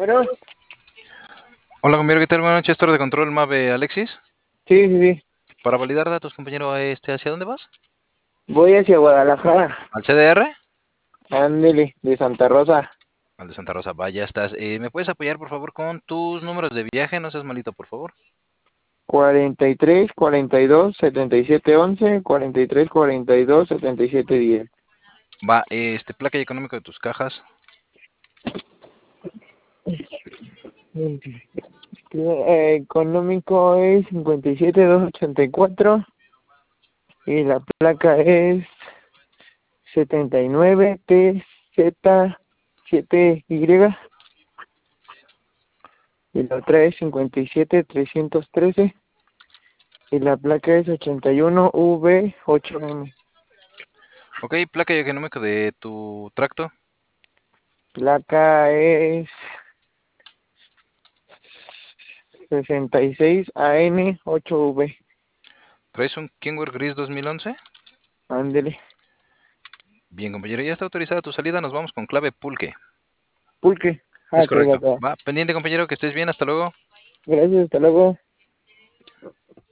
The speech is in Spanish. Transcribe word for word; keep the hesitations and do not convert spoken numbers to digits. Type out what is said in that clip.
Bueno, Hola, compañero, ¿qué tal? Buenas noches, torre de control MAVE Alexis. sí, sí, sí. Para validar datos, compañero, este, ¿hacia dónde vas? Voy hacia Guadalajara. ¿Al C D R? Ándele, de Santa Rosa. Al de Santa Rosa, vaya, estás. Eh, ¿me puedes apoyar, por favor, con tus números de viaje? No seas malito, por favor. cuarenta y tres, cuarenta y dos, setenta y siete, once, cuarenta y tres, cuarenta y dos, setenta y siete, diez. Va, este, placa y económico de tus cajas. Eh, económico es cincuenta y siete, doscientos ochenta y cuatro y la placa es setenta y nueve T Z siete Y y la otra es cincuenta y siete, trescientos trece y la placa es ochenta y uno V ocho M. Ok, placa y económico de tu tracto. Placa es sesenta y seis A N ocho V. ¿Traes un Kenworth gris dos mil once? Ándele. Bien, compañero, ya está autorizada tu salida. Nos vamos con clave pulque. Pulque. Ah, Es ok, va, correcto. va. Va, pendiente, compañero, que estés bien. Hasta luego. Gracias, hasta luego.